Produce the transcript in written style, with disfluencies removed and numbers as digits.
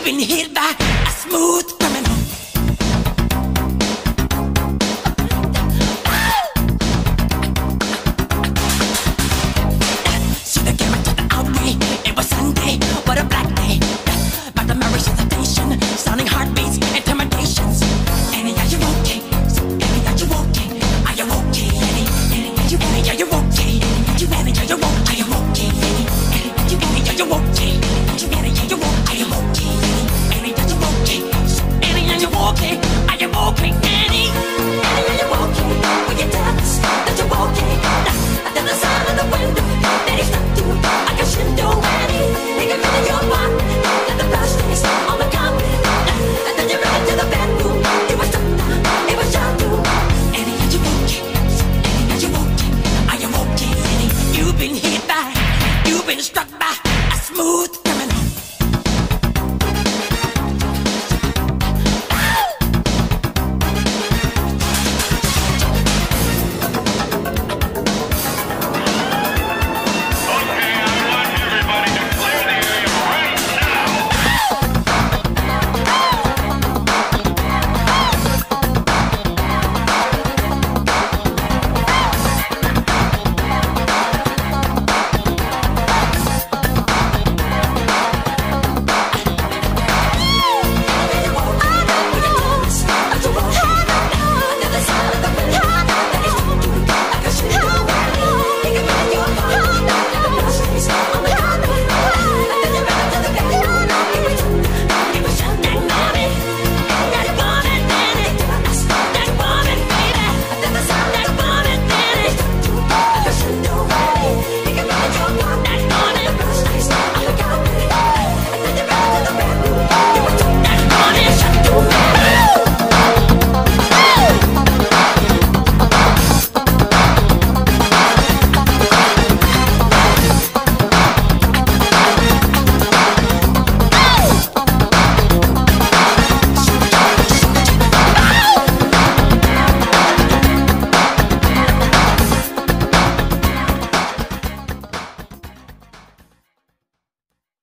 been hit by a smooth criminal. See the camera to the outway. It was Sunday, what a black day. But the marriage hesitation, sounding heartbeats, intimidations. Annie, are you okay? Annie, are you okay? Are you okay, Annie? Annie, are you okay? Annie, are you okay? Annie, are you okay? Are you okay, Annie? Annie, are you okay? Annie, are you okay? Are you okay? Annie, are you okay? Annie, are you okay? Are you okay?